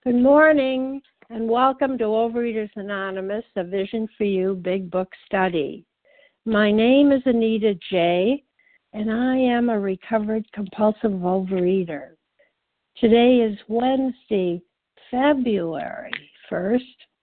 Good morning, and welcome to Overeaters Anonymous, a Vision for You Big Book Study. My name is Anita J., and I am a recovered compulsive overeater. Today is Wednesday, February 1st,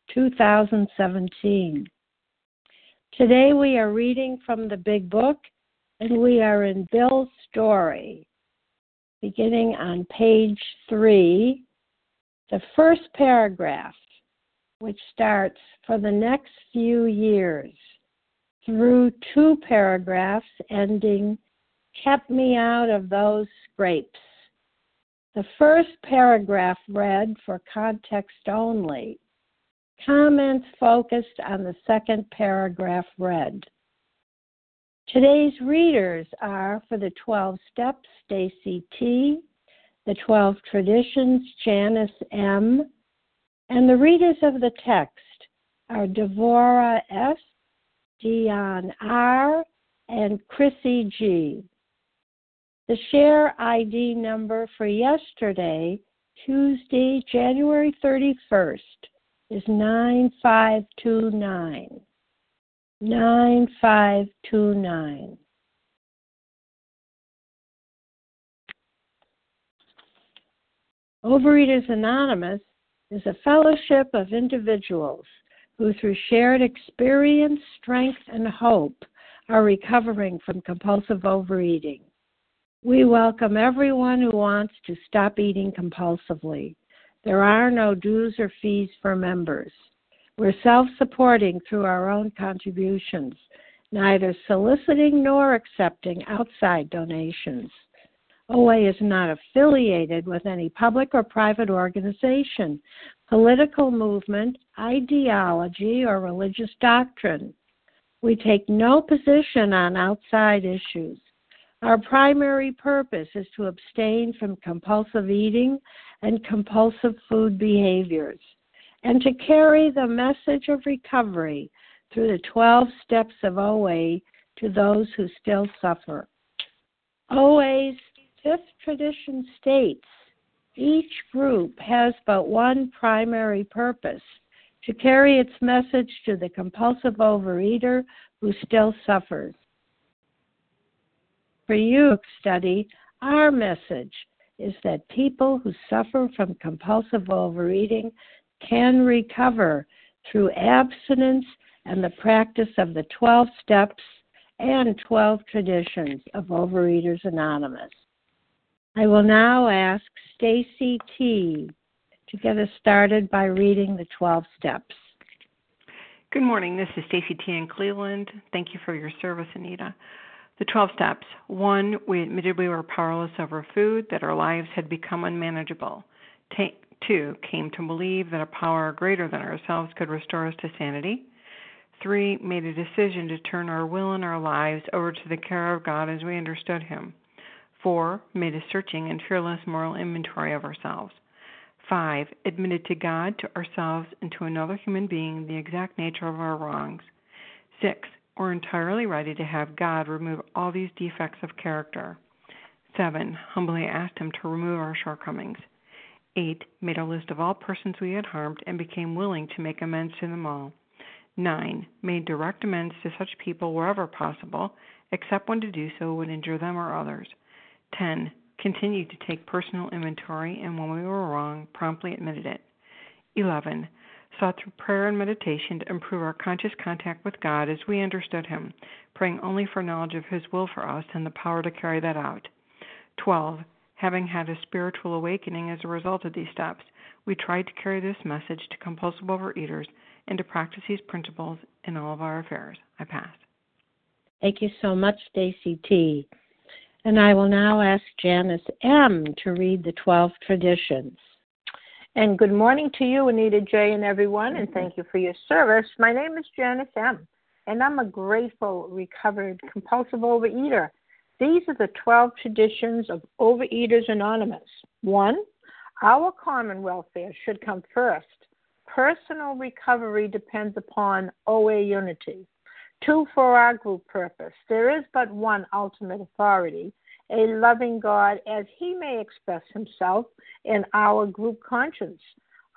2017. Today we are reading from the Big Book, and we are in Bill's story, beginning on page 3. The first paragraph, which starts for the next few years, through 2 paragraphs ending, kept me out of those scrapes. The first paragraph read for context only. Comments focused on the second paragraph read. Today's readers are, for the 12 Steps, Stacy T., the 12 Traditions, Janice M., and the readers of the text are Devora S., Dion R., and Chrissy G. The share ID number for yesterday, Tuesday, January 31st, is 9529. 9529. Overeaters Anonymous is a fellowship of individuals who, through shared experience, strength, and hope, are recovering from compulsive overeating. We welcome everyone who wants to stop eating compulsively. There are no dues or fees for members. We're self-supporting through our own contributions, neither soliciting nor accepting outside donations. OA is not affiliated with any public or private organization, political movement, ideology, or religious doctrine. We take no position on outside issues. Our primary purpose is to abstain from compulsive eating and compulsive food behaviors, and to carry the message of recovery through the 12 steps of OA to those who still suffer. OA's 5th tradition states, each group has but one primary purpose, to carry its message to the compulsive overeater who still suffers. For you, study, our message is that people who suffer from compulsive overeating can recover through abstinence and the practice of the 12 steps and 12 traditions of Overeaters Anonymous. I will now ask Stacy T. to get us started by reading the 12 steps. Good morning. This is Stacy T. in Cleveland. Thank you for your service, Anita. The 12 steps. 1, we admitted we were powerless over food, that our lives had become unmanageable. 2, came to believe that a power greater than ourselves could restore us to sanity. 3, made a decision to turn our will and our lives over to the care of God as we understood Him. 4, made a searching and fearless moral inventory of ourselves. 5, admitted to God, to ourselves, and to another human being the exact nature of our wrongs. 6, we're entirely ready to have God remove all these defects of character. 7, humbly asked Him to remove our shortcomings. 8, made a list of all persons we had harmed and became willing to make amends to them all. 9, made direct amends to such people wherever possible, except when to do so would injure them or others. 10, continued to take personal inventory, and when we were wrong, promptly admitted it. 11, sought through prayer and meditation to improve our conscious contact with God as we understood Him, praying only for knowledge of His will for us and the power to carry that out. 12, having had a spiritual awakening as a result of these steps, we tried to carry this message to compulsive overeaters and to practice these principles in all of our affairs. I pass. Thank you so much, Stacy T. And I will now ask Janice M. to read the 12 traditions. And good morning to you, Anita J. and everyone, and thank you for your service. My name is Janice M., and I'm a grateful, recovered, compulsive overeater. These are the 12 traditions of Overeaters Anonymous. 1, our common welfare should come first. Personal recovery depends upon OA unity. 2, for our group purpose. There is but one ultimate authority, a loving God as He may express Himself in our group conscience.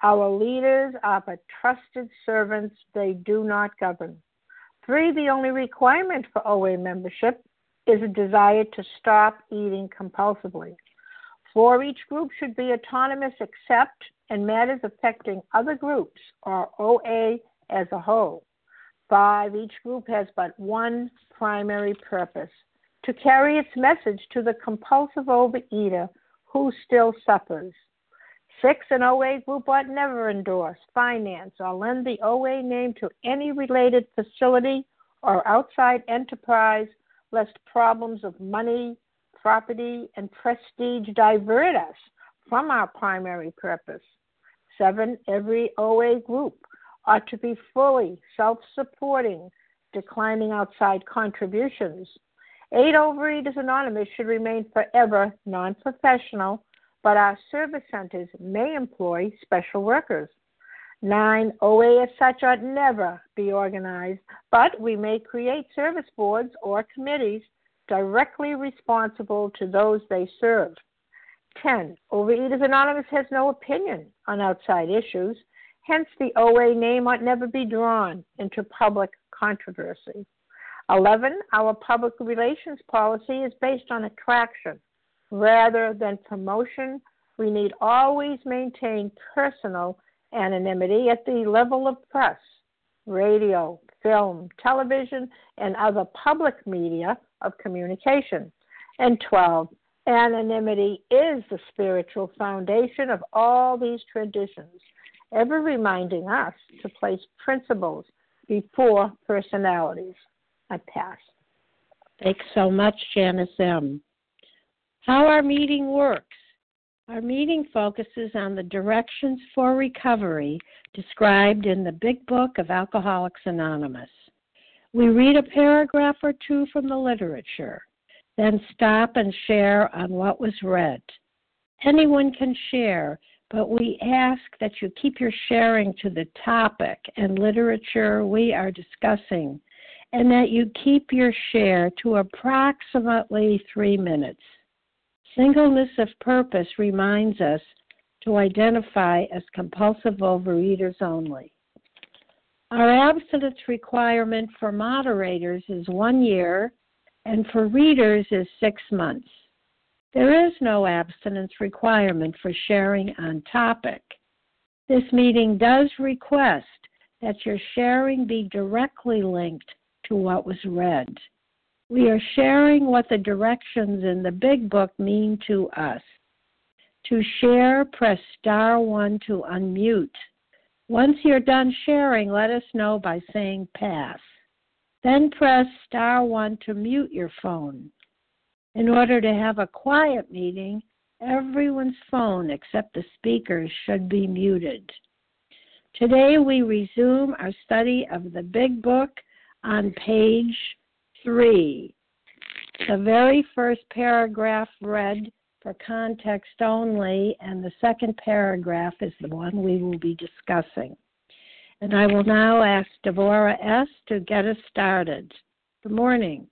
Our leaders are but trusted servants. They do not govern. 3, the only requirement for OA membership is a desire to stop eating compulsively. 4, each group should be autonomous except in matters affecting other groups or OA as a whole. 5, each group has but one primary purpose, to carry its message to the compulsive overeater who still suffers. 6, an OA group ought never endorse, finance, or lend the OA name to any related facility or outside enterprise, lest problems of money, property, and prestige divert us from our primary purpose. 7, every OA group ought to be fully self-supporting, declining outside contributions. 8, Overeaters Anonymous should remain forever non-professional, but our service centers may employ special workers. 9, OA as such ought never be organized, but we may create service boards or committees directly responsible to those they serve. 10, Overeaters Anonymous has no opinion on outside issues, hence the OA name ought never be drawn into public controversy. 11, our public relations policy is based on attraction rather than promotion. We need always maintain personal anonymity at the level of press, radio, film, television, and other public media of communication. And 12, anonymity is the spiritual foundation of all these traditions, ever reminding us to place principles before personalities. I pass. Thanks so much, Janice M. How our meeting works. Our meeting focuses on the directions for recovery described in the Big Book of Alcoholics Anonymous. We read a paragraph or two from the literature, then stop and share on what was read. Anyone can share, but we ask that you keep your sharing to the topic and literature we are discussing, and that you keep your share to approximately 3 minutes. Singleness of purpose reminds us to identify as compulsive overeaters only. Our abstinence requirement for moderators is 1 year, and for readers is 6 months. There is no abstinence requirement for sharing on topic. This meeting does request that your sharing be directly linked to what was read. We are sharing what the directions in the Big Book mean to us. To share, press *1 to unmute. Once you're done sharing, let us know by saying pass. Then press *1 to mute your phone. In order to have a quiet meeting, everyone's phone except the speaker's should be muted. Today we resume our study of the Big Book on page 3. The very first paragraph read for context only, and the second paragraph is the one we will be discussing. And I will now ask Deborah S. to get us started. Good morning.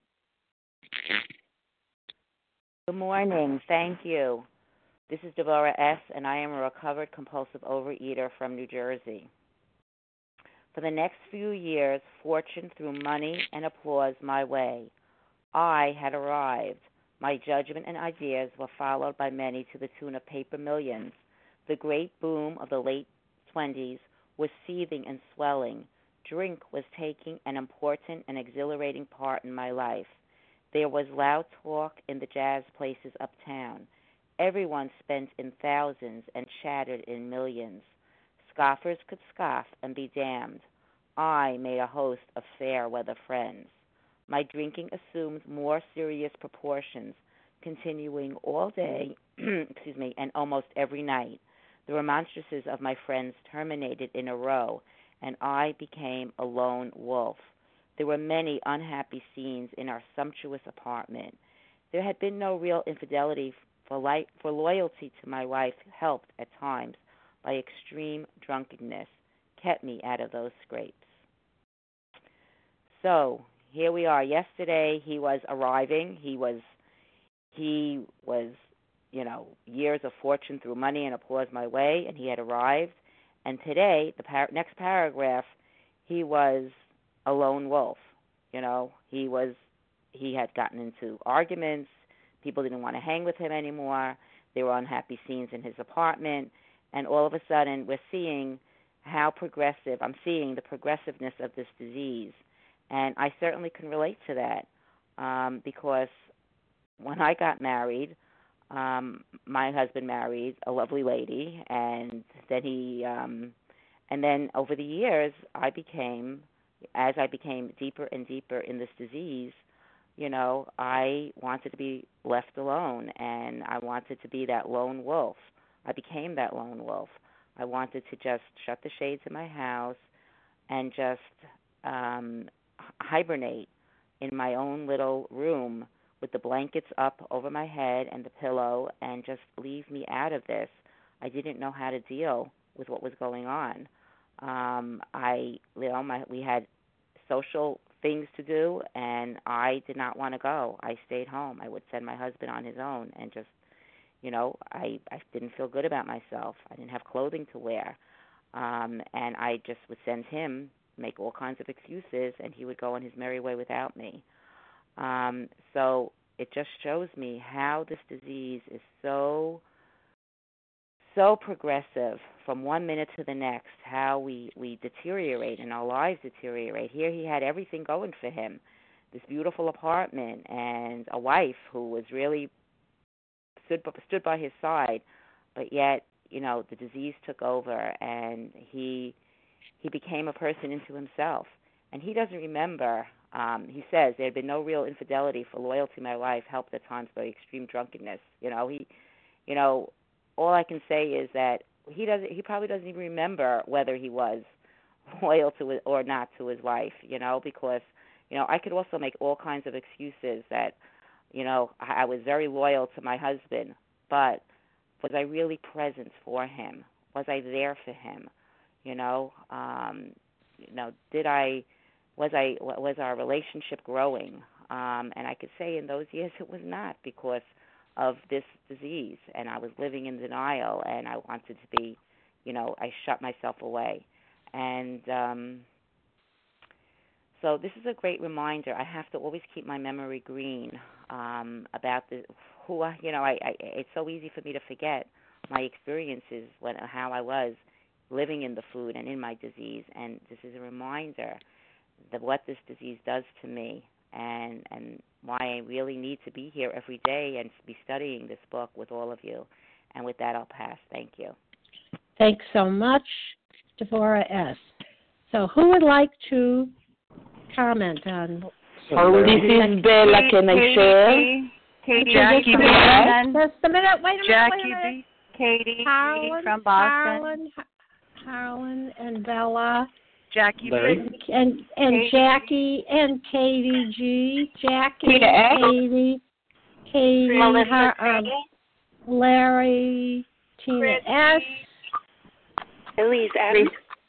Good morning. Thank you. This is Deborah S., and I am a recovered compulsive overeater from New Jersey. For the next few years, fortune threw money and applause my way. I had arrived. My judgment and ideas were followed by many to the tune of paper millions. The great boom of the late 20s was seething and swelling. Drink was taking an important and exhilarating part in my life. There was loud talk in the jazz places uptown. Everyone spent in thousands and chattered in millions. Scoffers could scoff and be damned. I made a host of fair-weather friends. My drinking assumed more serious proportions, continuing all day, and almost every night. The remonstrances of my friends terminated in a row, and I became a lone wolf. There were many unhappy scenes in our sumptuous apartment. There had been no real infidelity, for loyalty to my wife helped at times by extreme drunkenness, kept me out of those scrapes. So here we are. Yesterday he was arriving. He was, years of fortune threw money and applause my way, and he had arrived. And today, the next paragraph, he was a lone wolf. You know, he had gotten into arguments. People didn't want to hang with him anymore. There were unhappy scenes in his apartment. And all of a sudden, I'm seeing the progressiveness of this disease. And I certainly can relate to that because when I got married, my husband married a lovely lady, and then over the years, as I became deeper and deeper in this disease, you know, I wanted to be left alone, and I wanted to be that lone wolf. I became that lone wolf. I wanted to just shut the shades in my house and just hibernate in my own little room with the blankets up over my head and the pillow, and just leave me out of this. I didn't know how to deal with what was going on. We had social things to do, and I did not want to go. I stayed home. I would send my husband on his own, and just, you know, I didn't feel good about myself. I didn't have clothing to wear, and I just would send him, make all kinds of excuses, and he would go on his merry way without me. So it just shows me how this disease is so progressive from one minute to the next, how we deteriorate and our lives deteriorate. Here he had everything going for him, this beautiful apartment and a wife who was really stood by his side, but yet, you know, the disease took over, and he became a person into himself. And he doesn't remember. He says there had been no real infidelity, for loyalty in my life helped at times by extreme drunkenness. All I can say is that he probably doesn't even remember whether he was loyal to it or not to his wife, you know, because, you know, I could also make all kinds of excuses that, you know, I was very loyal to my husband, but was I really present for him? Was I there for him? Was our relationship growing? And I could say in those years it was not, because of this disease, and I was living in denial, and I wanted to be, you know, I shut myself away. And so this is a great reminder. I have to always keep my memory green about it's so easy for me to forget my experiences, how I was living in the food and in my disease. And this is a reminder of what this disease does to me, and why I really need to be here every day and be studying this book with all of you. And with that, I'll pass. Thank you. Thanks so much, Devorah S. So who would like to comment on? This is Bella. Can I share? Jackie B. Just a minute. Wait a minute. Katie from Boston. Harlan and Bella. Jackie B. And Jackie and Katie G. Jackie Tina S. Katie, Larry, Tina S. Elise M.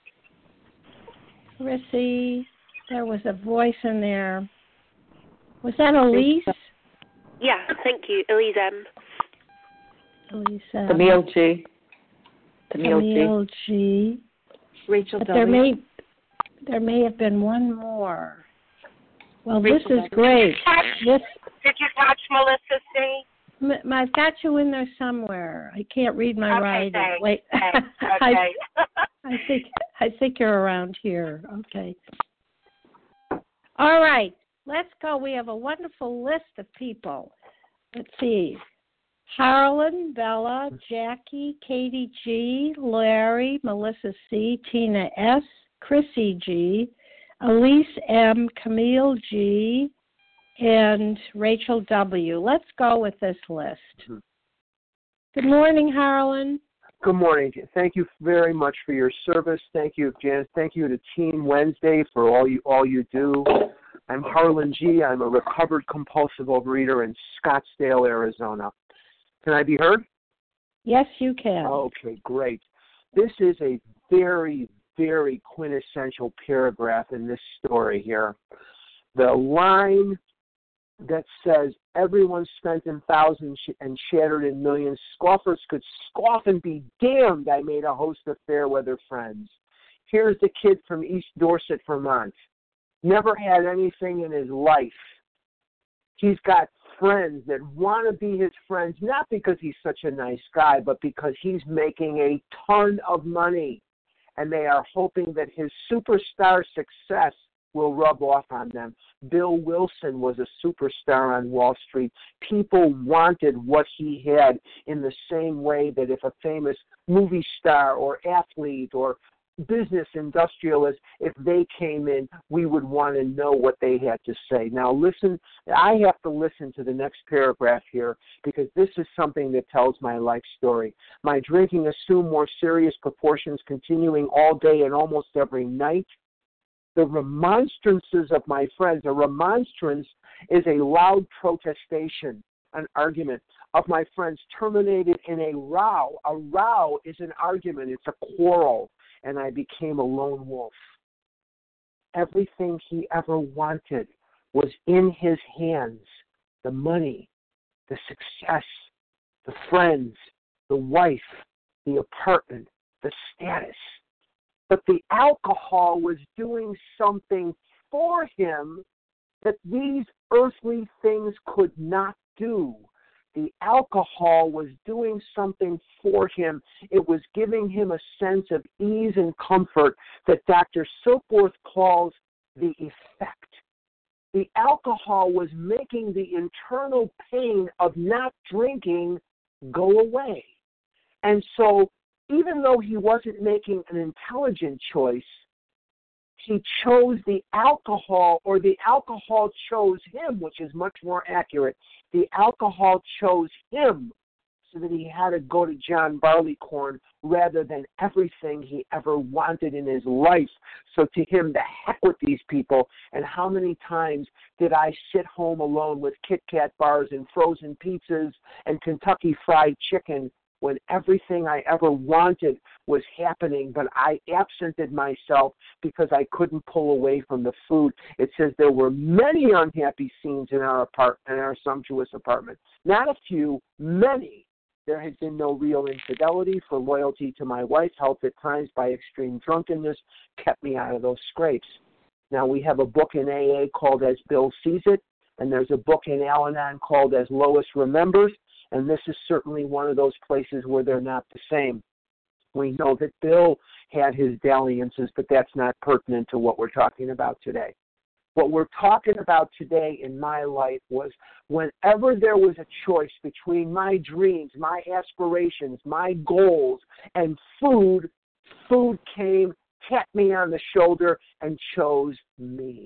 Chrissy. There was a voice in there. Was that Elise? Yeah, thank you. Elise M. Elise M. Camille G. Camille G. Rachel but W. There may have been one more. Well, Rachel this is great. Did you catch Melissa C? I've got you in there somewhere. I can't read my writing. Thanks. Wait. Thanks. Okay. I think you're around here. Okay. All right. Let's go. We have a wonderful list of people. Let's see. Harlan, Bella, Jackie, Katie G, Larry, Melissa C, Tina S, Chrissy G, Elise M, Camille G, and Rachel W. Let's go with this list. Good morning, Harlan. Good morning. Thank you very much for your service. Thank you, Janice. Thank you to Team Wednesday for all you do. I'm Harlan G. I'm a recovered compulsive overeater in Scottsdale, Arizona. Can I be heard? Yes, you can. Okay, great. This is a very, very quintessential paragraph in this story here. The line that says, Everyone spent in thousands and shattered in millions. Scoffers could scoff and be damned. I made a host of fair weather friends. Here's the kid from East Dorset, Vermont. Never had anything in his life. He's got friends that want to be his friends, not because he's such a nice guy, but because he's making a ton of money. And they are hoping that his superstar success will rub off on them. Bill Wilson was a superstar on Wall Street. People wanted what he had in the same way that if a famous movie star or athlete or business industrialist, if they came in, we would want to know what they had to say. Now listen, I have to listen to the next paragraph here because this is something that tells my life story. My drinking assumed more serious proportions, continuing all day and almost every night. The remonstrances of my friends, a remonstrance is a loud protestation, an argument of my friends terminated in a row. A row is an argument, it's a quarrel. And I became a lone wolf. Everything he ever wanted was in his hands. The money, the success, the friends, the wife, the apartment, the status. But the alcohol was doing something for him that these earthly things could not do. The alcohol was doing something for him. It was giving him a sense of ease and comfort that Dr. Silkworth calls the effect. The alcohol was making the internal pain of not drinking go away. And so even though he wasn't making an intelligent choice, he chose the alcohol, or the alcohol chose him, which is much more accurate. The alcohol chose him so that he had to go to John Barleycorn rather than everything he ever wanted in his life. So to him, the heck with these people. And how many times did I sit home alone with Kit Kat bars and frozen pizzas and Kentucky Fried Chicken when everything I ever wanted was happening, but I absented myself because I couldn't pull away from the food. It says there were many unhappy scenes in our sumptuous apartment. Not a few, many. There had been no real infidelity, for loyalty to my wife, helped at times by extreme drunkenness, kept me out of those scrapes. Now we have a book in AA called As Bill Sees It, and there's a book in Al-Anon called As Lois Remembers. And this is certainly one of those places where they're not the same. We know that Bill had his dalliances, but that's not pertinent to what we're talking about today. What we're talking about today in my life was whenever there was a choice between my dreams, my aspirations, my goals, and food, food came, tapped me on the shoulder, and chose me.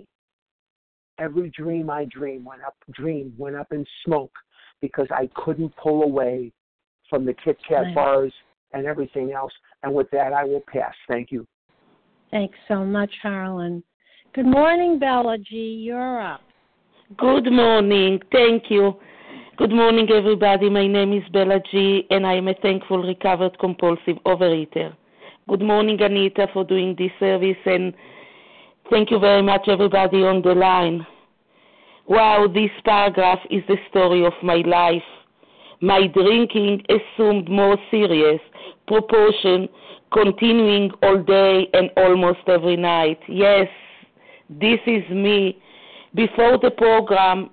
Every dream I dreamed went up in smoke, because I couldn't pull away from the Kit Kat bars and everything else. And with that, I will pass. Thank you. Thanks so much, Harlan. Good morning, Bella G. You're up. Good morning. Thank you. Good morning, everybody. My name is Bella G., and I am a thankful recovered compulsive overeater. Good morning, Anita, for doing this service, and thank you very much, everybody on the line. Wow, this paragraph is the story of my life. My drinking assumed more serious proportion, continuing all day and almost every night. Yes, this is me. Before the program,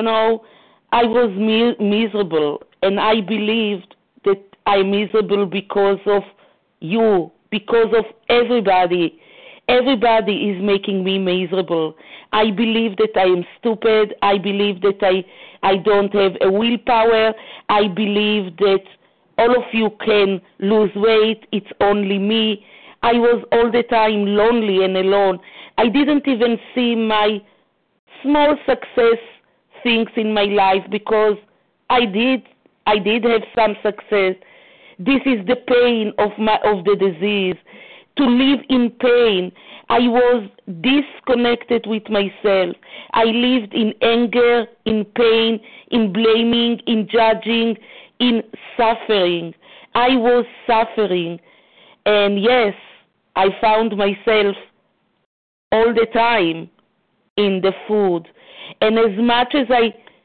I was miserable, and I believed that I'm miserable because of you, because of everybody. Everybody is making me miserable. I believe that I am stupid. I believe that I don't have a willpower. I believe that all of you can lose weight. It's only me. I was all the time lonely and alone. I didn't even see my small success things in my life because I did have some success. This is the pain of the disease. To live in pain. I was disconnected with myself. I lived in anger, in pain, in blaming, in judging, in suffering. I was suffering. And yes, I found myself all the time in the food. And as much as I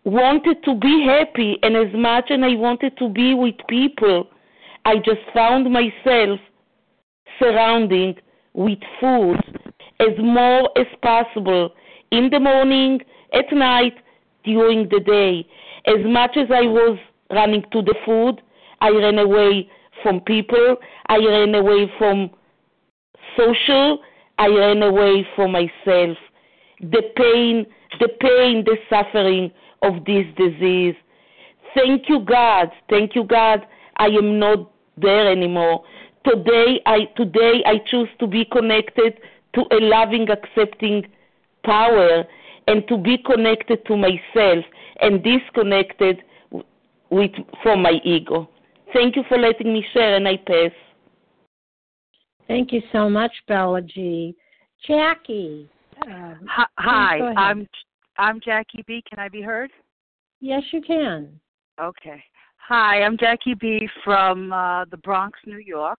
wanted to be happy, and as much as I wanted to be with people, I just found myself surrounding with food as more as possible in the morning, at night, during the day. As much as I was running to the food, I ran away from people, I ran away from social, I ran away from myself. The pain, the suffering of this disease. Thank you, God. Thank you, God. I am not there anymore. Today I choose to be connected to a loving, accepting power and to be connected to myself and disconnected from my ego. Thank you for letting me share, and I pass. Thank you so much, Bella G. Jackie. Hi, I'm Jackie B. Can I be heard? Yes, you can. Okay. Hi, I'm Jackie B. from the Bronx, New York.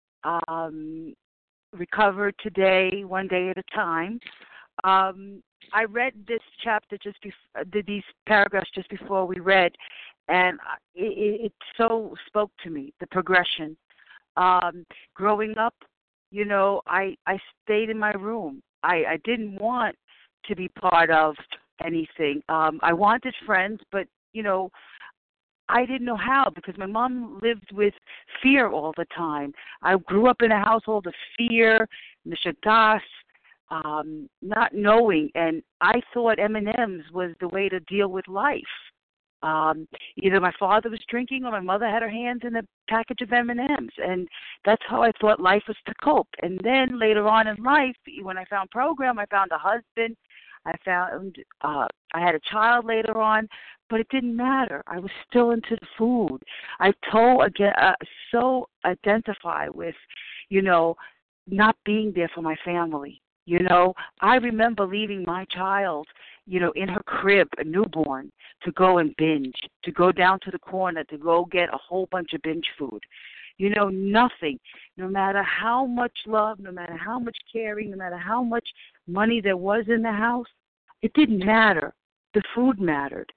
Recovered today, one day at a time. I read this chapter these paragraphs just before we read, and it so spoke to me, the progression. Growing up, I stayed in my room. I didn't want to be part of anything. I wanted friends, but, I didn't know how because my mom lived with fear all the time. I grew up in a household of fear, mishagas, not knowing, and I thought M&Ms was the way to deal with life. Either my father was drinking or my mother had her hands in a package of M&Ms, and that's how I thought life was to cope. And then later on in life, when I found program, I found a husband. I had a child later on, but it didn't matter. I was still into the food. I so identify with, not being there for my family. I remember leaving my child, in her crib, a newborn, to go and binge, to go down to the corner, to go get a whole bunch of binge food. Nothing, no matter how much love, no matter how much caring, no matter how much money there was in the house, it didn't matter. The food mattered.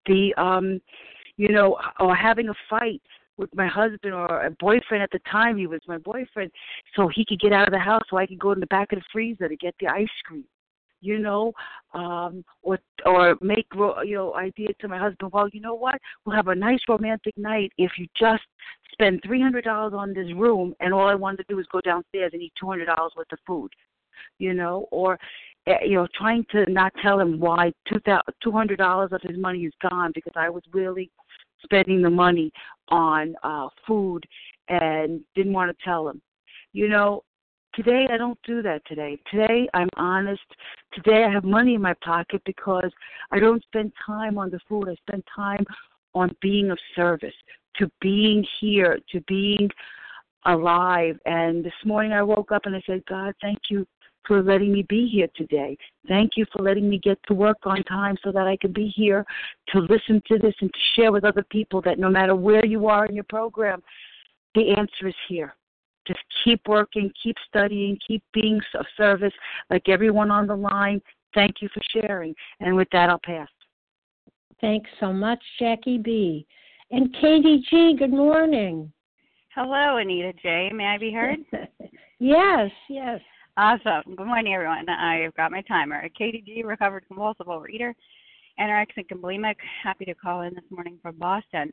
Or having a fight with my husband or a boyfriend at the time, he was my boyfriend, so he could get out of the house so I could go in the back of the freezer to get the ice cream. Or make, idea to my husband, well, you know what, we'll have a nice romantic night if you just spend $300 on this room, and all I wanted to do is go downstairs and eat $200 worth of food, or, trying to not tell him why $200 of his money is gone because I was really spending the money on food and didn't want to tell him. Today, I don't do that today. Today, I'm honest. Today, I have money in my pocket because I don't spend time on the food. I spend time on being of service, to being here, to being alive. And this morning, I woke up and I said, God, thank you for letting me be here today. Thank you for letting me get to work on time so that I can be here to listen to this and to share with other people that no matter where you are in your program, the answer is here. Just keep working, keep studying, keep being of service like everyone on the line. Thank you for sharing. And with that, I'll pass. Thanks so much, Jackie B. And Katie G., good morning. Hello, Anita J. May I be heard? Yes. Awesome. Good morning, everyone. I've got my timer. Katie G., recovered compulsive overeater, anorexic and bulimic. Happy to call in this morning from Boston.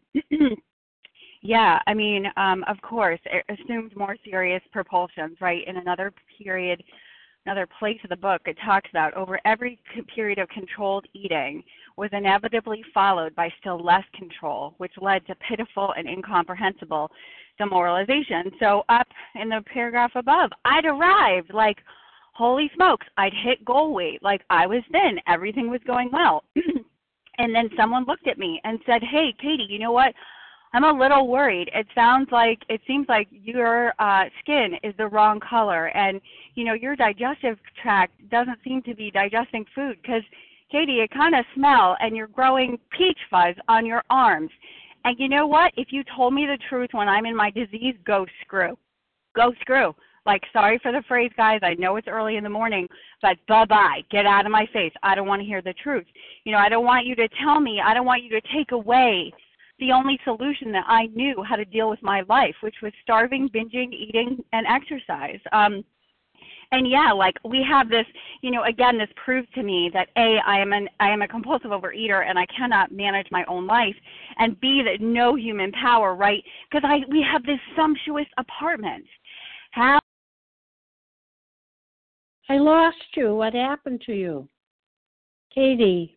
Yeah, of course, it assumes more serious propulsions, right? In another period, another place of the book, it talks about over every period of controlled eating was inevitably followed by still less control, which led to pitiful and incomprehensible demoralization. So up in the paragraph above, I'd arrived like, holy smokes, I'd hit goal weight, like I was thin, everything was going well. And then someone looked at me and said, hey, Katie, you know what? I'm a little worried. It seems like your skin is the wrong color, and, your digestive tract doesn't seem to be digesting food because, Katie, it kind of smells, and you're growing peach fuzz on your arms. And you know what? If you told me the truth when I'm in my disease, go screw. Go screw. Like, sorry for the phrase, guys. I know it's early in the morning, but bye-bye. Get out of my face. I don't want to hear the truth. I don't want you to tell me. I don't want you to take away the only solution that I knew how to deal with my life, which was starving, binging, eating, and exercise. And yeah, like we have this, again, this proves to me that A, I am a compulsive overeater and I cannot manage my own life, and B, that no human power, right? Because we have this sumptuous apartment. How? I lost you. What happened to you? Katie.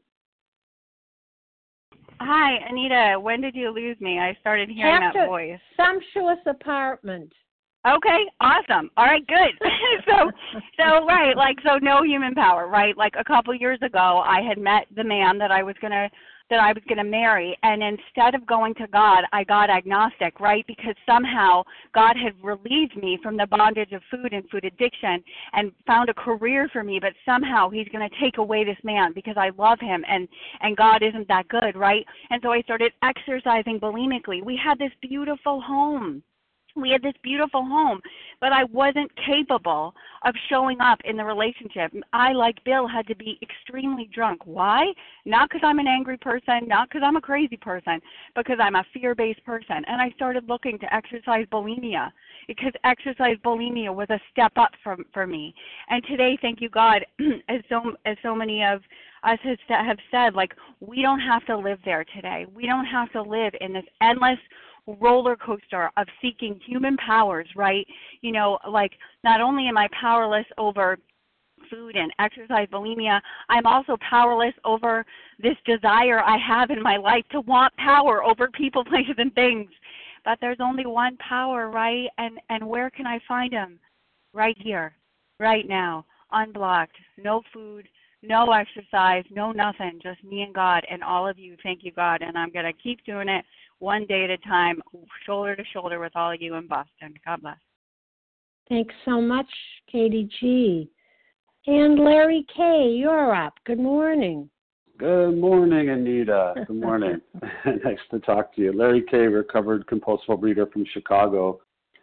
Hi, Anita. When did you lose me? I started hearing that voice. Sumptuous apartment. Okay, awesome. All right, good. so right, like, so no human power, right? Like a couple years ago, I had met the man that I was gonna marry, and instead of going to God, I got agnostic, right? Because somehow God had relieved me from the bondage of food and food addiction and found a career for me, but somehow he's going to take away this man because I love him, and God isn't that good, right? And so I started exercising bulimically. We had this beautiful home. But I wasn't capable of showing up in the relationship. I, like Bill, had to be extremely drunk. Why? Not because I'm an angry person, not because I'm a crazy person, because I'm a fear-based person. And I started looking to exercise bulimia, because exercise bulimia was a step up for me. And today, thank you, God, as so many of us have said, like, we don't have to live there today. We don't have to live in this endless roller coaster of seeking human powers, right? Like, not only am I powerless over food and exercise bulimia, I'm also powerless over this desire I have in my life to want power over people, places, and things. But there's only one power, right? And where can I find him? Right here, right now, unblocked, no food, no exercise, no nothing, just me and God and all of you. Thank you, God. And I'm going to keep doing it one day at a time, shoulder to shoulder with all of you in Boston. God bless. Thanks so much, Katie G. And Larry K., you're up. Good morning. Good morning, Anita. Good morning. Nice to talk to you. Larry K., recovered compulsive overeater from Chicago.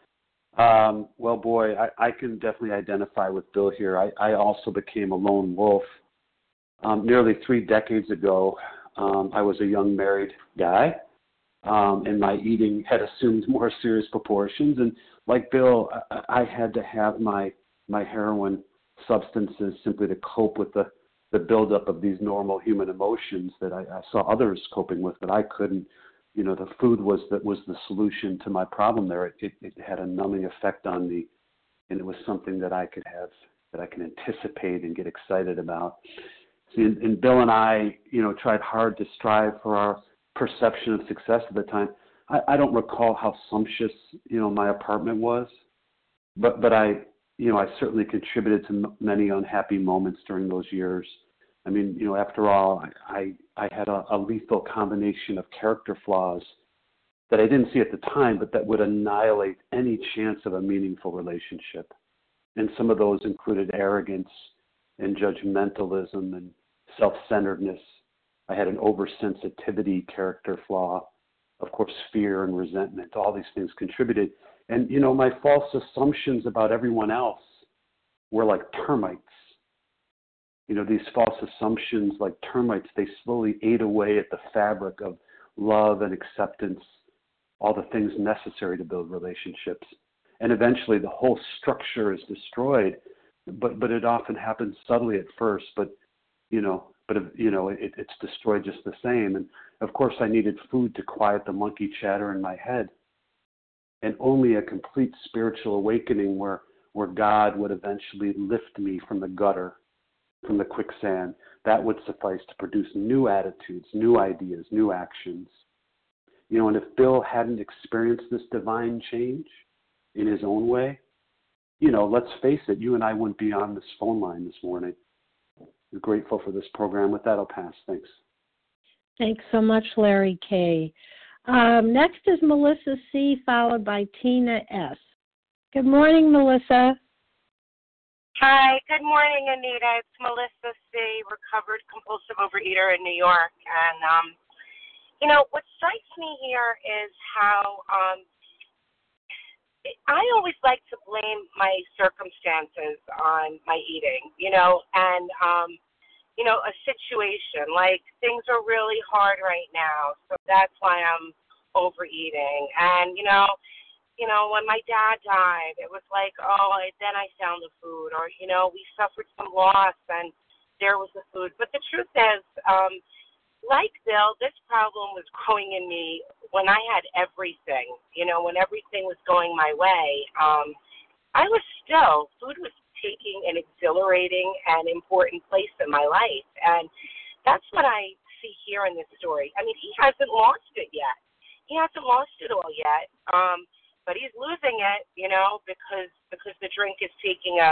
Well, boy, I can definitely identify with Bill here. I also became a lone wolf. Nearly 3 decades ago, I was a young married guy, and my eating had assumed more serious proportions. And like Bill, I had to have my heroin substances simply to cope with the buildup of these normal human emotions that I saw others coping with, but I couldn't. The food was the solution to my problem there. It had a numbing effect on me, and it was something that I could have, that I can anticipate and get excited about. See, and Bill and I, tried hard to strive for our perception of success at the time. I don't recall how sumptuous, my apartment was, but I certainly contributed to many unhappy moments during those years. I mean, after all, I had a lethal combination of character flaws that I didn't see at the time, but that would annihilate any chance of a meaningful relationship. And some of those included arrogance and judgmentalism and self-centeredness. I had an oversensitivity character flaw. Of course, fear and resentment, all these things contributed. And, my false assumptions about everyone else were like termites. These false assumptions, like termites, they slowly ate away at the fabric of love and acceptance, all the things necessary to build relationships. And eventually the whole structure is destroyed, but it often happens subtly at first, it's destroyed just the same. And of course I needed food to quiet the monkey chatter in my head. And only a complete spiritual awakening where God would eventually lift me from the gutter, from the quicksand, that would suffice to produce new attitudes, new ideas, new actions. And if Bill hadn't experienced this divine change in his own way, let's face it, you and I wouldn't be on this phone line this morning. We're grateful for this program. With that, I'll pass. Thanks. Thanks so much, Larry K. Next is Melissa C., followed by Tina S. Good morning, Melissa. Hi, good morning, Anita. It's Melissa C., recovered compulsive overeater in New York. And, what strikes me here is how I always like to blame my circumstances on my eating, and a situation like things are really hard right now, so that's why I'm overeating. And when my dad died, it was like, then I found the food, or we suffered some loss, and there was the food. But the truth is, like Bill, this problem was growing in me when I had everything, when everything was going my way. Food was taking an exhilarating and important place in my life. And that's what I see here in this story. I mean, he hasn't lost it yet. He hasn't lost it all yet. But he's losing it, because the drink is taking a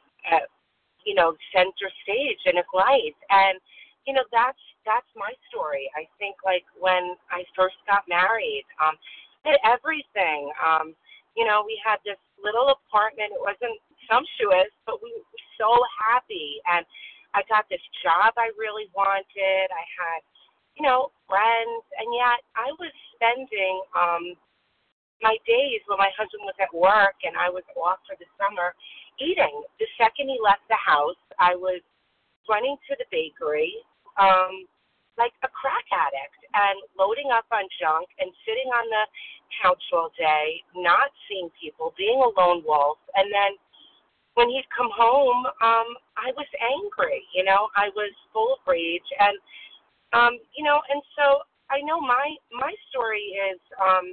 center stage in his life. And that's my story. I think, like, when I first got married, I had everything. We had this little apartment. It wasn't sumptuous, but we were so happy. And I got this job I really wanted. I had, friends. And yet I was spending my days when my husband was at work and I was off for the summer eating. The second he left the house, I was running to the bakery, like a crack addict, and loading up on junk and sitting on the couch all day, not seeing people, being a lone wolf. And then when he'd come home, I was angry, I was full of rage. And, and so I know my story is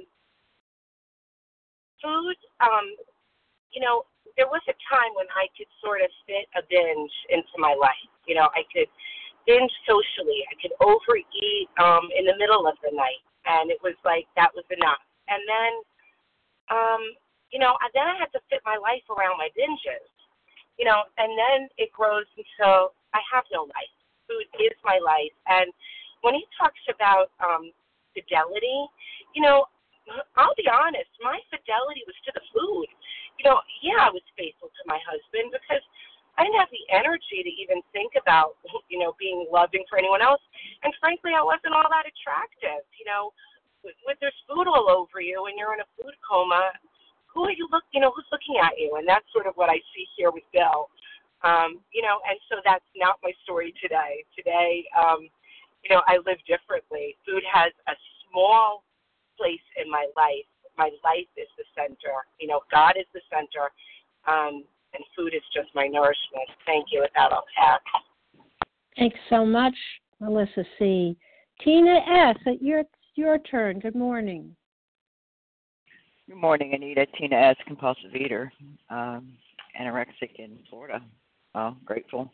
food. There was a time when I could sort of fit a binge into my life. I could binge socially. I could overeat in the middle of the night, and it was like that was enough. And then, then I had to fit my life around my binges, and then it grows until I have no life. Food is my life. And when he talks about fidelity, I'll be honest, my fidelity was to the food. I was faithful to my husband because I didn't have the energy to even think about, being loving for anyone else. And frankly, I wasn't all that attractive. With there's food all over you and you're in a food coma, who's looking at you? And that's sort of what I see here with Bill. And so that's not my story today. Today, I live differently. Food has a small place in my life. My life is the center. God is the center. And food is just my nourishment. Thank you. With that, I'll pass. Thanks so much, Melissa C. Tina S., it's your turn. Good morning. Good morning, Anita. Tina S., compulsive eater, anorexic in Florida. Oh, grateful.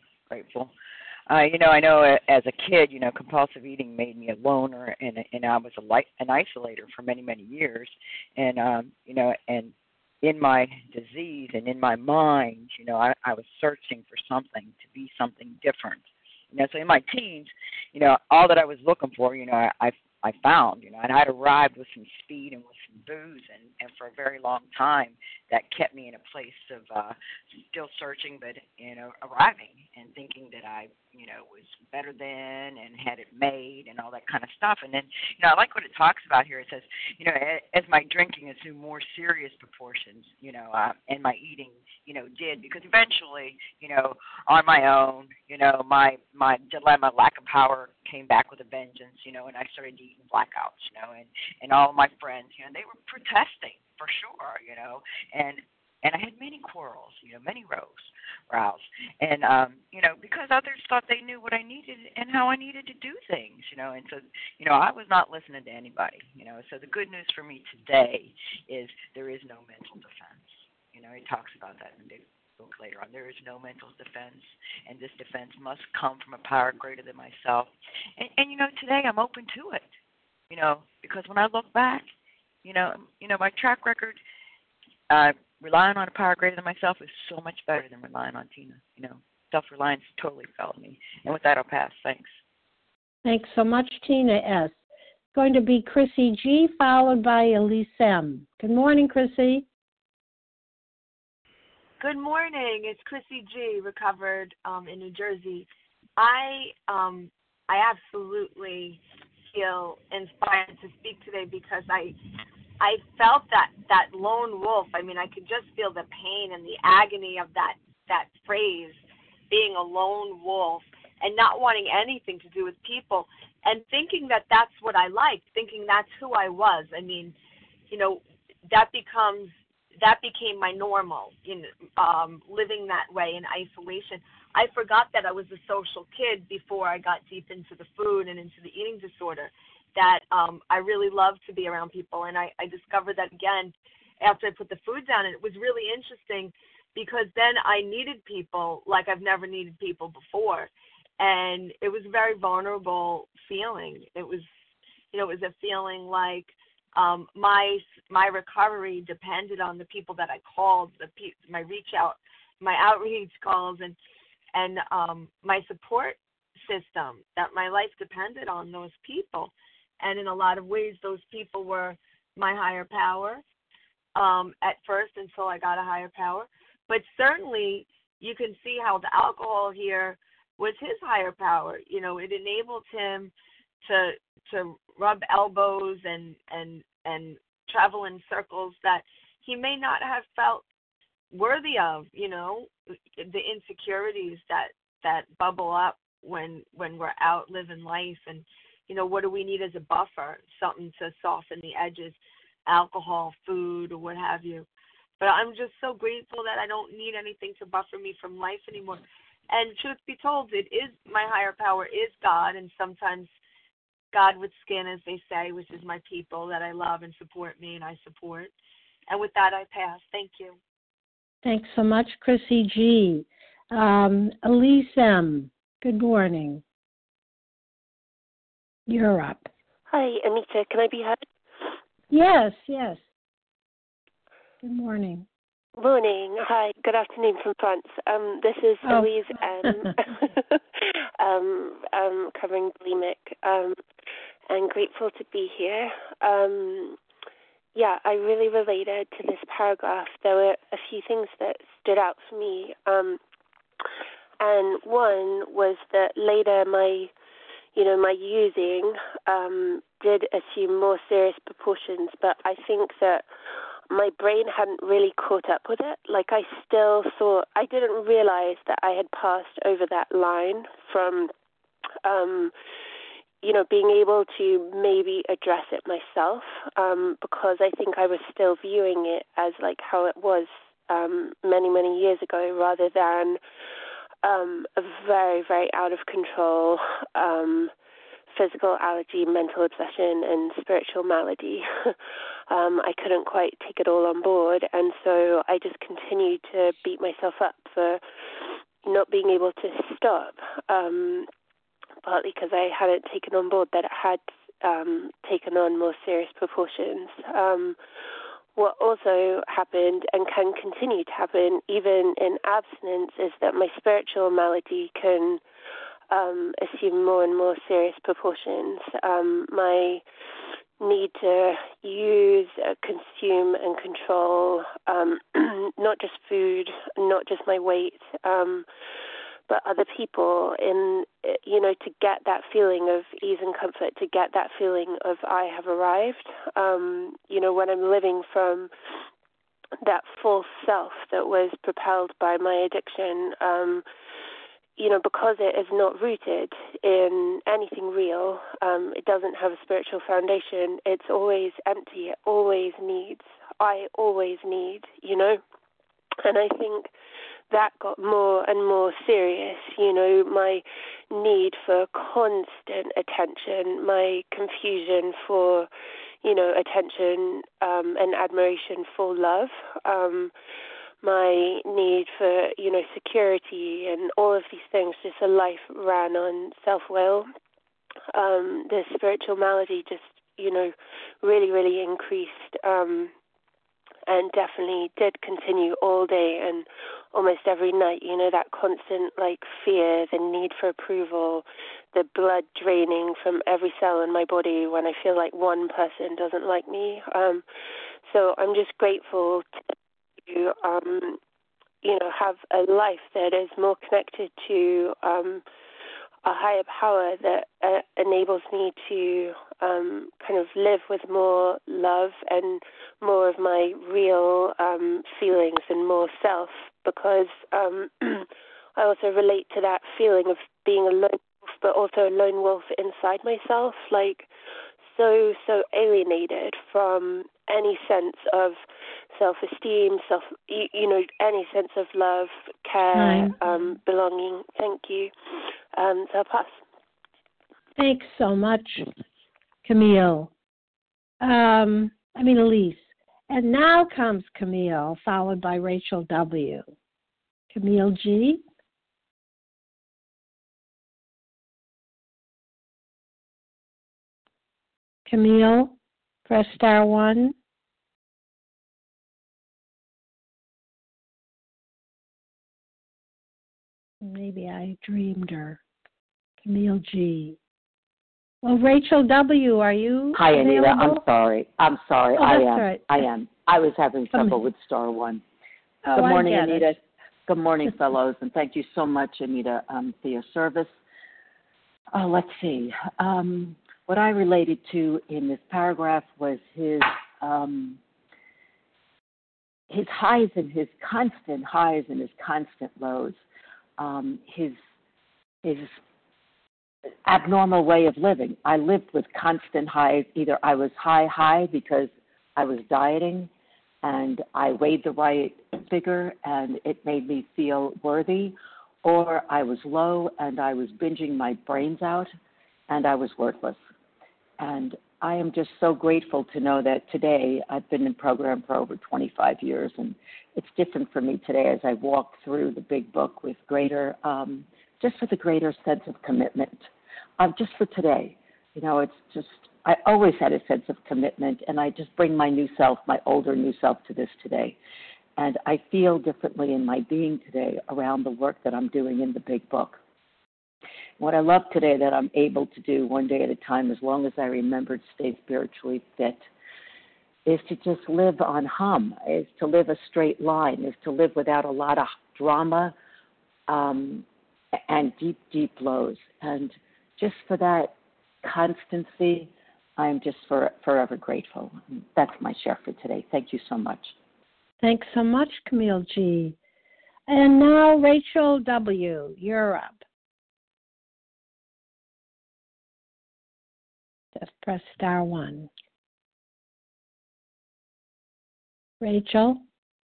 I know as a kid, compulsive eating made me a loner, and I was an isolator for many, many years. And, and in my disease and in my mind, I was searching for something to be something different. So in my teens, all that I was looking for, I found, and I'd arrived with some speed and with some booze, and for a very long time, that kept me in a place of still searching, but, arriving and thinking that I, was better than and had it made and all that kind of stuff. And then, I like what it talks about here. It says, as my drinking assumed more serious proportions, and my eating, did, because eventually, on my own, my dilemma, lack of power came back with a vengeance, and I started eating blackouts, and all of my friends, they were protesting for sure, and I had many quarrels, many rows, and, because others thought they knew what I needed and how I needed to do things, and so, I was not listening to anybody, so the good news for me today is there is no mental defense. He talks about that in the book later on. There is no mental defense, and this defense must come from a power greater than myself. And today I'm open to it, because when I look back, my track record, relying on a power greater than myself is so much better than relying on Tina. Self-reliance totally failed me. And with that, I'll pass. Thanks. Thanks so much, Tina S. Going to be Chrissy G, followed by Elise M. Good morning, Chrissy. Good morning. It's Chrissy G, recovered in New Jersey. I absolutely feel inspired to speak today because I felt that lone wolf. I mean, I could just feel the pain and the agony of that phrase, being a lone wolf and not wanting anything to do with people, and thinking that that's what I liked, thinking that's who I was. I mean, you know, that became my normal, living that way in isolation. I forgot that I was a social kid before I got deep into the food and into the eating disorder, that I really loved to be around people. And I discovered that again after I put the food down. And it was really interesting because then I needed people like I've never needed people before. And it was a very vulnerable feeling. It was, it was a feeling like my recovery depended on the people that I called, my outreach calls, and my support system, that my life depended on those people. And in a lot of ways, those people were my higher power at first, until I got a higher power. But certainly you can see how the alcohol here was his higher power. You know, it enabled him to rub elbows and travel in circles that he may not have felt worthy of, the insecurities that bubble up when we're out living life. And, what do we need as a buffer? Something to soften the edges, alcohol, food, or what have you. But I'm just so grateful that I don't need anything to buffer me from life anymore. And truth be told, it is my higher power is God, and sometimes God with skin, as they say, which is my people that I love and support me, and I support. And with that, I pass. Thank you. Thanks so much, Chrissy G. Elise M., good morning. You're up. Hi, Anita. Can I be heard? Yes. Good morning. Morning. Hi. Good afternoon from France. This is Elise M. Covering bulimic, and grateful to be here. I really related to this paragraph. There were a few things that stood out for me, and one was that later my using did assume more serious proportions, but I think that my brain hadn't really caught up with it. Like, I still thought, I didn't realize that I had passed over that line from, being able to maybe address it myself, because I think I was still viewing it as like how it was many, many years ago, rather than a very, very out of control physical allergy, mental obsession, and spiritual malady. I couldn't quite take it all on board, and so I just continued to beat myself up for not being able to stop, partly because I hadn't taken on board that it had taken on more serious proportions. What also happened and can continue to happen even in abstinence is that my spiritual malady can assume more and more serious proportions. My need to use, consume, and control not just food, not just my weight, but other people, to get that feeling of ease and comfort, to get that feeling of I have arrived. When I'm living from that false self that was propelled by my addiction, because it is not rooted in anything real, it doesn't have a spiritual foundation, it's always empty, it always needs, I always need, and I think that got more and more serious, my need for constant attention, my confusion for, attention and admiration for love, my need for, security and all of these things, just a life ran on self-will. The spiritual malady just, really, really increased, and definitely did continue all day and almost every night, that constant, fear, the need for approval, the blood draining from every cell in my body when I feel like one person doesn't like me. So I'm just grateful to, have a life that is more connected to higher power that enables me to kind of live with more love and more of my real feelings and more self, because I also relate to that feeling of being a lone wolf, but also a lone wolf inside myself, like so alienated from any sense of self-esteem, any sense of love, care, belonging. Thank you. So I'll pass. Thanks so much, Camille. Elise. And now comes Camille, followed by Rachel W. Camille G. Camille, press star 1. Maybe I dreamed her. Camille G. Well, Rachel W., are you Hi, available? Anita. I'm sorry. Oh, I that's am. right. I am. I was having trouble with star 1. Oh, Good morning, I get Anita. it. Good morning, fellows, and thank you so much, Anita, for your service. Let's see. What I related to in this paragraph was his highs and his constant highs and his constant lows. His abnormal way of living. I lived with constant highs. Either I was high because I was dieting and I weighed the right figure and it made me feel worthy, or I was low and I was binging my brains out and I was worthless. And I am just so grateful to know that today, I've been in program for over 25 years, and it's different for me today as I walk through the big book with greater, just with a greater sense of commitment. Just for today, it's just, I always had a sense of commitment, and I just bring my new self, my older new self, to this today. And I feel differently in my being today around the work that I'm doing in the big book. What I love today that I'm able to do one day at a time, as long as I remember to stay spiritually fit, is to just live on hum, is to live a straight line, is to live without a lot of drama and deep, deep lows. And just for that constancy, I'm just forever grateful. That's my share for today. Thank you so much. Thanks so much, Camille G. And now Rachel W., you're up. Just press star 1. Rachel?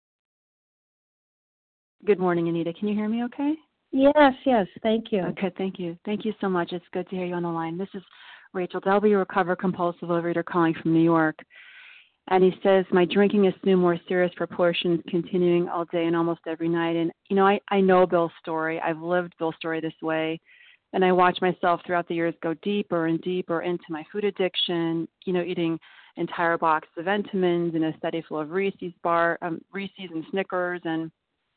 Good morning, Anita. Can you hear me okay? Yes, thank you. Okay, thank you. Thank you so much. It's good to hear you on the line. This is Rachel W., recovered compulsive overeater calling from New York. And he says, my drinking assumed more serious proportions, continuing all day and almost every night. And, I know Bill's story. I've lived Bill's story this way. And I watch myself throughout the years go deeper and deeper into my food addiction, eating entire boxes of Entenmann's and a study full of Reese's and Snickers. And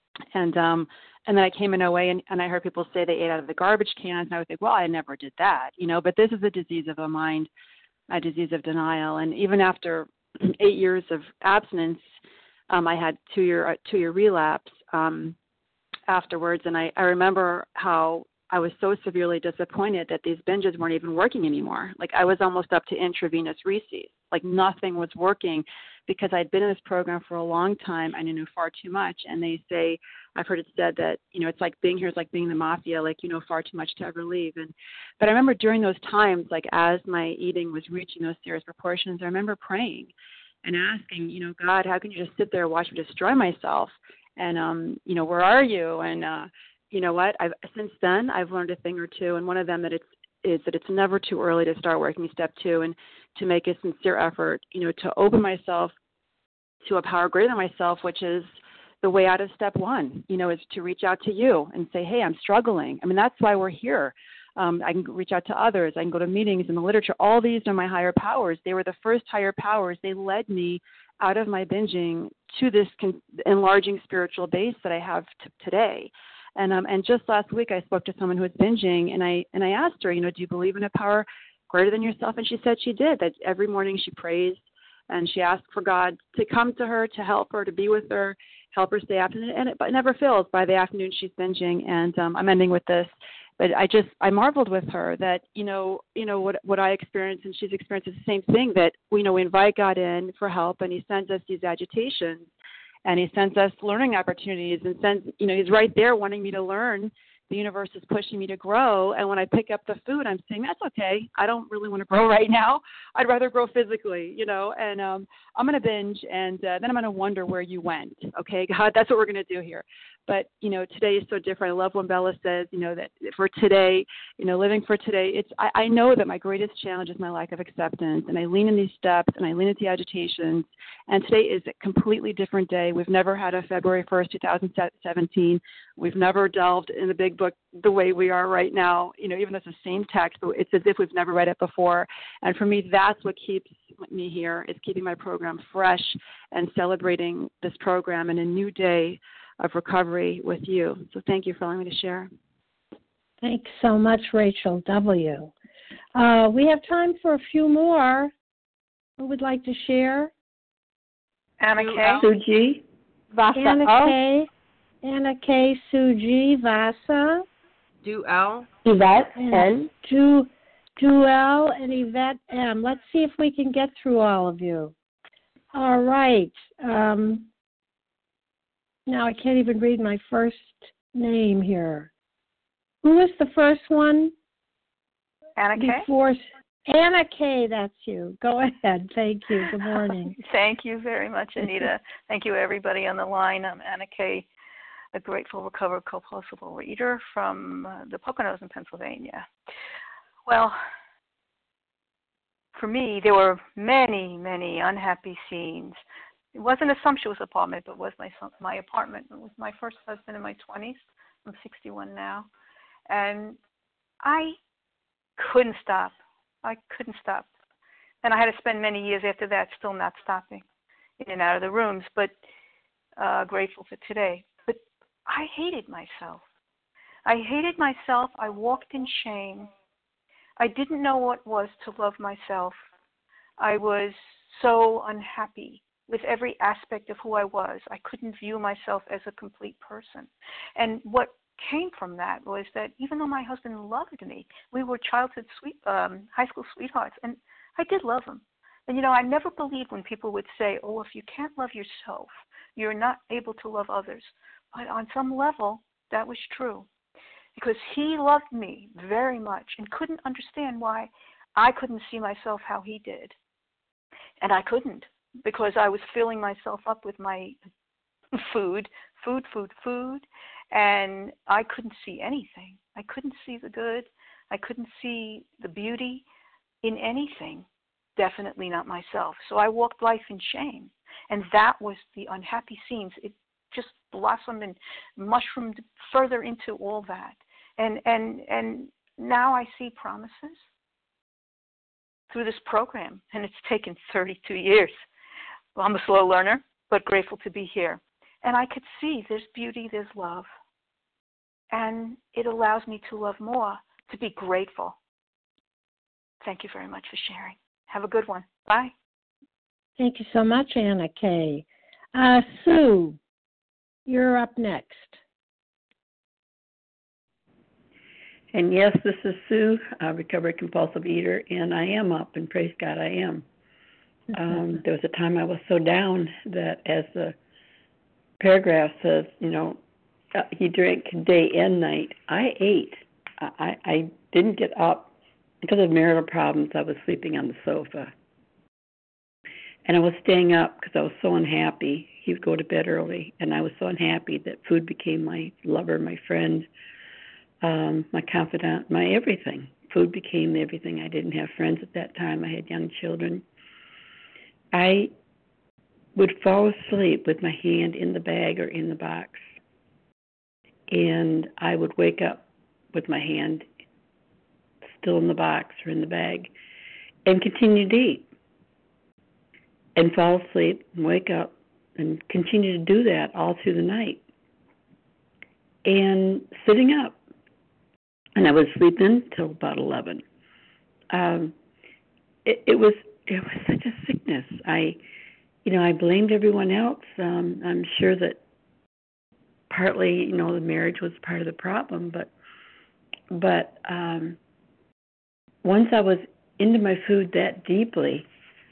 then I came in OA and I heard people say they ate out of the garbage cans. And I would think, well, I never did that, but this is a disease of the mind, a disease of denial. And even after 8 years of abstinence, I had 2-year relapse afterwards. And I remember how I was so severely disappointed that these binges weren't even working anymore. Like I was almost up to intravenous Reese's. Like nothing was working because I'd been in this program for a long time. I knew far too much. And they say, I've heard it said that, it's like being here is like being the mafia, like you know far too much to ever leave. But I remember during those times, like as my eating was reaching those serious proportions, I remember praying and asking, God, how can you just sit there and watch me destroy myself? And, where are you? And, you know what? Since then, I've learned a thing or two, and one of them that it's never too early to start working step 2 and to make a sincere effort, to open myself to a power greater than myself, which is the way out of step 1, is to reach out to you and say, hey, I'm struggling. I mean, that's why we're here. I can reach out to others. I can go to meetings in the literature. All these are my higher powers. They were the first higher powers. They led me out of my binging to this enlarging spiritual base that I have today. And just last week, I spoke to someone who was binging, and I asked her, do you believe in a power greater than yourself? And she said she did, that every morning she prays, and she asked for God to come to her, to help her, to be with her, help her stay abstinent, but it never fails. By the afternoon, she's binging, and I'm ending with this. But I marveled with her that, what I experienced and she's experienced is the same thing, that, we invite God in for help and he sends us these agitations and he sends us learning opportunities and he's right there wanting me to learn. The universe is pushing me to grow. And when I pick up the food, I'm saying, that's okay. I don't really want to grow right now. I'd rather grow physically, and I'm going to binge. And then I'm going to wonder where you went. Okay, God, that's what we're going to do here. But, today is so different. I love when Bella says, that for today, living for today, I know that my greatest challenge is my lack of acceptance. And I lean in these steps and I lean into the agitations. And today is a completely different day. We've never had a February 1st, 2017. We've never delved in the big book the way we are right now, even though it's the same text, but it's as if we've never read it before. And for me, that's what keeps me here, is keeping my program fresh and celebrating this program in a new day of recovery with you. So thank you for allowing me to share. Thanks so much, Rachel W. We have time for a few more. Who would like to share? Anna K. Sue G. Vasa. Anna K. Anna K. Sue G. Vasa. Do L. Yvette N. Duell and Yvette M. Let's see if we can get through all of you. All right. Now I can't even read my first name here. Who was the first one? Anna K. Anna K., that's you. Go ahead. Thank you. Good morning. Thank you very much, Anita. Thank you, everybody on the line. I'm Anna K., a grateful recovered compulsive overeater from the Poconos in Pennsylvania. Well, for me, there were many, many unhappy scenes. It wasn't a sumptuous apartment, but was my apartment. It was my first husband in my 20s. I'm 61 now. And I couldn't stop. And I had to spend many years after that still not stopping, in and out of the rooms, but grateful for today. But I hated myself. I walked in shame. I didn't know what it was to love myself. I was so unhappy with every aspect of who I was. I couldn't view myself as a complete person. And what came from that was that even though my husband loved me, we were childhood high school sweethearts, and I did love him. And, I never believed when people would say, oh, if you can't love yourself, you're not able to love others. But on some level, that was true, because he loved me very much and couldn't understand why I couldn't see myself how he did. And I couldn't, because I was filling myself up with my food, and I couldn't see anything. I couldn't see the good. I couldn't see the beauty in anything, definitely not myself. So I walked life in shame, and that was the unhappy scenes. It just blossomed and mushroomed further into all that. And now I see promises through this program, and it's taken 32 years. Well, I'm a slow learner, but grateful to be here. And I could see there's beauty, there's love. And it allows me to love more, to be grateful. Thank you very much for sharing. Have a good one. Bye. Thank you so much, Anna K. Sue, you're up next. And yes, this is Sue, a recovered compulsive eater, and I am up, and praise God I am. There was a time I was so down that, as the paragraph says, he drank day and night. I ate. I didn't get up. Because of marital problems, I was sleeping on the sofa. And I was staying up because I was so unhappy. He would go to bed early, and I was so unhappy that food became my lover, my friend, my confidant, my everything. Food became everything. I didn't have friends at that time. I had young children. I would fall asleep with my hand in the bag or in the box, and I would wake up with my hand still in the box or in the bag and continue to eat and fall asleep and wake up and continue to do that all through the night and sitting up. And I would sleep in till about 11. It was such a sickness. I blamed everyone else. I'm sure that partly, the marriage was part of the problem, but But once I was into my food that deeply,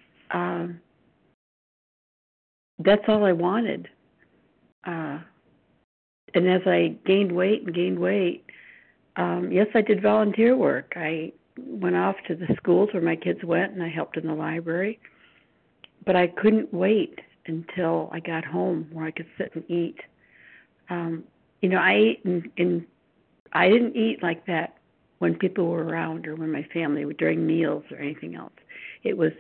that's all I wanted. And as I gained weight, yes, I did volunteer work. I went off to the schools where my kids went, and I helped in the library. But I couldn't wait until I got home where I could sit and eat. I ate I didn't eat like that when people were around or when my family were during meals or anything else. It was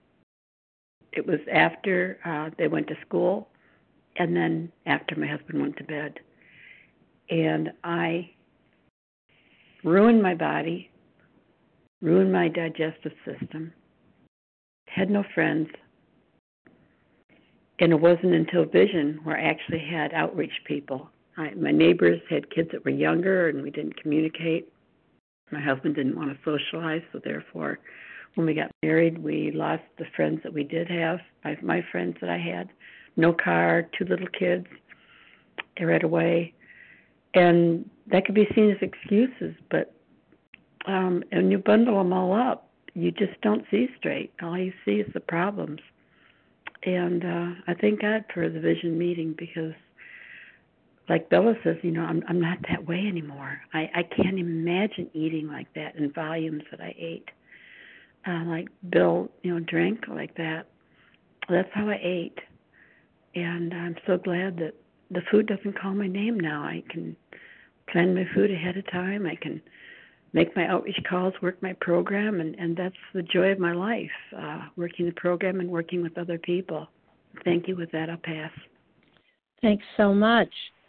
after they went to school, and then after my husband went to bed. And I ruined my body, ruined my digestive system, had no friends, and it wasn't until Vision where I actually had outreach people. My neighbors had kids that were younger, and we didn't communicate. My husband didn't want to socialize, so therefore, when we got married, we lost the friends that we did have, my friends that I had. No car, 2 little kids, they right away. And that could be seen as excuses, but when you bundle them all up, you just don't see straight. All you see is the problems. And I thank God for the Vision meeting because, like Bella says, I'm not that way anymore. I can't imagine eating like that in volumes that I ate. Like Bill, drank like that. That's how I ate. And I'm so glad that the food doesn't call my name now. I can plan my food ahead of time. I can make my outreach calls, work my program, and that's the joy of my life, working the program and working with other people. Thank you. With that, I'll pass. Thanks so much.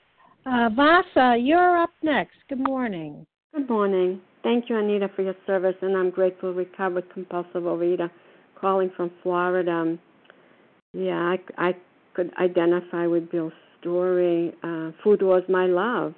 Vasa, you're up next. Good morning. Good morning. Thank you, Anita, for your service, and I'm grateful, recovered compulsive overeater, calling from Florida. Yeah, I could identify with Bill's story. Food was my love.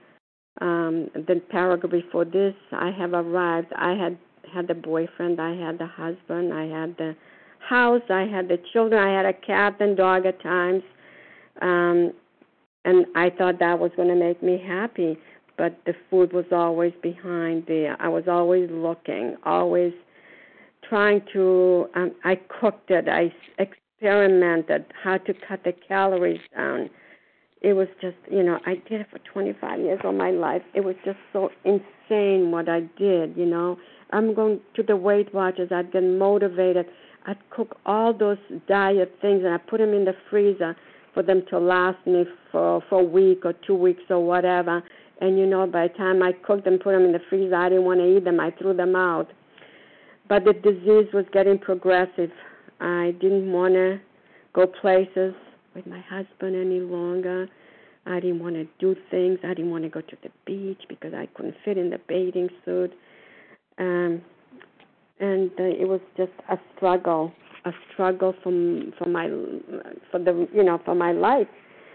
The paragraph before this, I have arrived. I had the boyfriend, I had the husband, I had the house, I had the children, I had a cat and dog at times, and I thought that was going to make me happy. But the food was always behind there. I was always looking, always trying to. I cooked it. I experimented how to cut the calories down. It was just, I did it for 25 years of my life. It was just so insane what I did, I'm going to the Weight Watchers. I'd get motivated. I'd cook all those diet things, and I put them in the freezer for them to last me for a week or 2 weeks or whatever. And, by the time I cooked them, put them in the freezer, I didn't want to eat them. I threw them out. But the disease was getting progressive. I didn't want to go places with my husband any longer. I didn't want to do things. I didn't want to go to the beach because I couldn't fit in the bathing suit. And it was just a struggle for my life.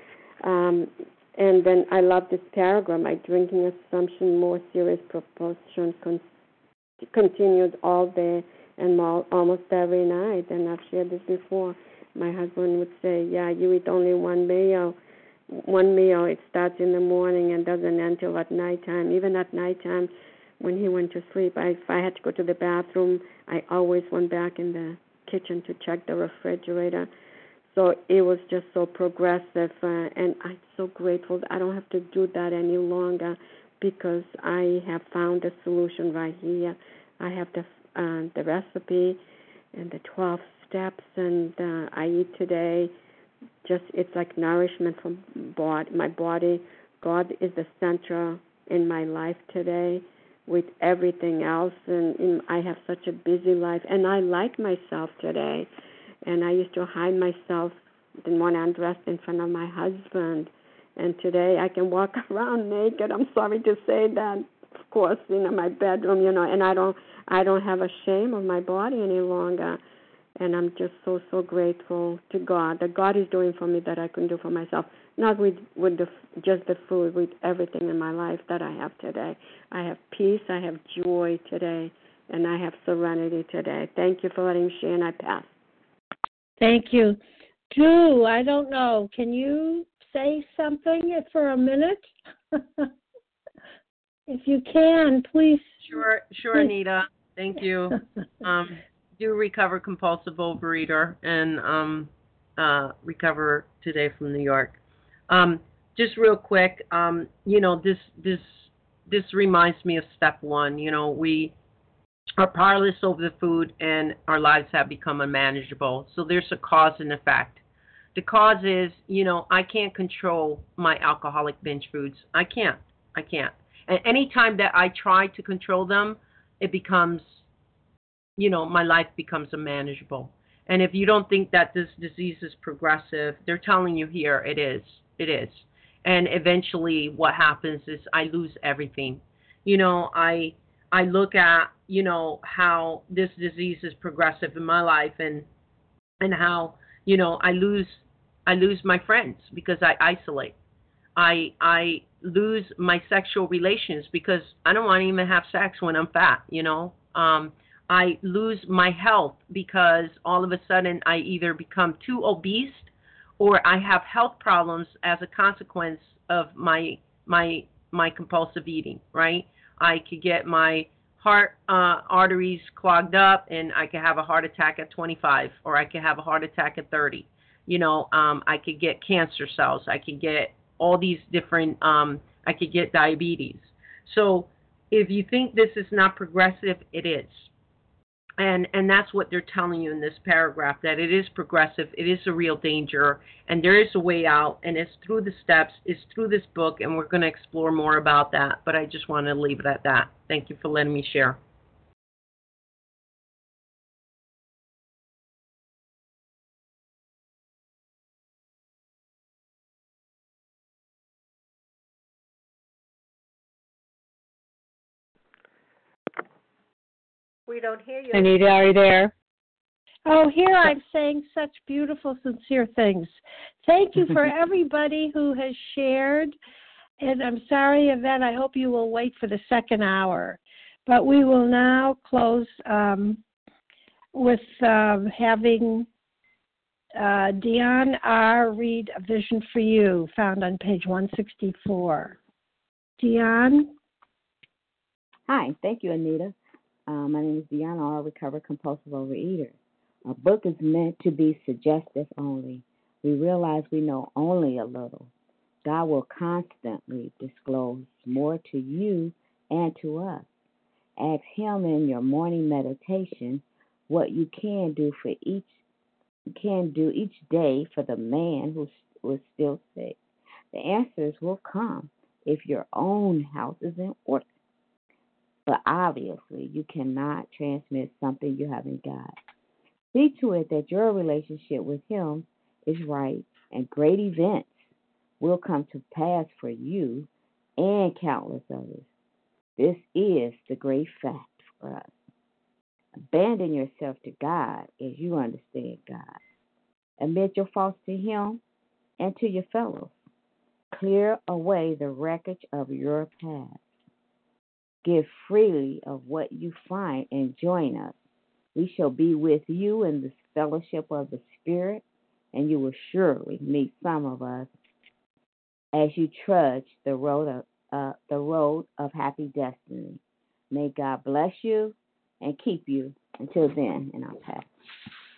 And then I love this paragraph. My drinking assumption, more serious proportion continued all day and almost every night. And I've shared this before. My husband would say, yeah, you eat only one meal. It starts in the morning and doesn't end till at nighttime. Even at nighttime, when he went to sleep, if I had to go to the bathroom, I always went back in the kitchen to check the refrigerator. So it was just so progressive, and I'm so grateful that I don't have to do that any longer because I have found a solution right here. I have the recipe and the 12 steps, and I eat today. Just it's like nourishment from my body. God is the center in my life today with everything else, and I have such a busy life, and I like myself today. And I used to hide myself, didn't want to undress in front of my husband. And today I can walk around naked. I'm sorry to say that, of course, in my bedroom, and I don't have a shame of my body any longer. And I'm just so grateful to God that God is doing for me that I couldn't do for myself. Not with just the food, with everything in my life that I have today. I have peace, I have joy today, and I have serenity today. Thank you for letting me share, and I pass. Thank you. Drew, I don't know. Can you say something for a minute? If you can, please. Sure, please. Anita. Thank you. Do recover compulsive overeater and recover today from New York. Just real quick, this reminds me of step one. We are powerless over the food and our lives have become unmanageable. So there's a cause and effect. The cause is, I can't control my alcoholic binge foods. I can't. And any time that I try to control them, it becomes, my life becomes unmanageable. And if you don't think that this disease is progressive, they're telling you here it is. It is. And eventually what happens is I lose everything. I look at, how this disease is progressive in my life and how, I lose my friends because I isolate. I lose my sexual relations because I don't want to even have sex when I'm fat, I lose my health because all of a sudden I either become too obese or I have health problems as a consequence of my compulsive eating, right? I could get my heart arteries clogged up and I could have a heart attack at 25 or I could have a heart attack at 30. I could get cancer cells. I could get all these different, I could get diabetes. So if you think this is not progressive, it is. And that's what they're telling you in this paragraph, that it is progressive, it is a real danger, and there is a way out, and it's through the steps, it's through this book, and we're going to explore more about that. But I just want to leave it at that. Thank you for letting me share. We don't hear you. Anita, are you there? Oh, here I'm saying such beautiful, sincere things. Thank you for everybody who has shared. And I'm sorry, Yvette, I hope you will wait for the second hour. But we will now close with having Dion R. read A Vision for You, found on page 164. Dion? Hi, thank you, Anita. My name is Dion R., recovered compulsive overeater. Our book is meant to be suggestive only. We realize we know only a little. God will constantly disclose more to you and to us. Ask Him in your morning meditation what you can do each day for the man who was still sick. The answers will come if your own house is in order. But obviously, you cannot transmit something you haven't got. See to it that your relationship with Him is right, and great events will come to pass for you and countless others. This is the great fact for us. Abandon yourself to God as you understand God. Admit your faults to Him and to your fellows. Clear away the wreckage of your past. Give freely of what you find and join us. We shall be with you in the fellowship of the Spirit, and you will surely meet some of us as you trudge the road of happy destiny. May God bless you and keep you. Until then, and I'll pass.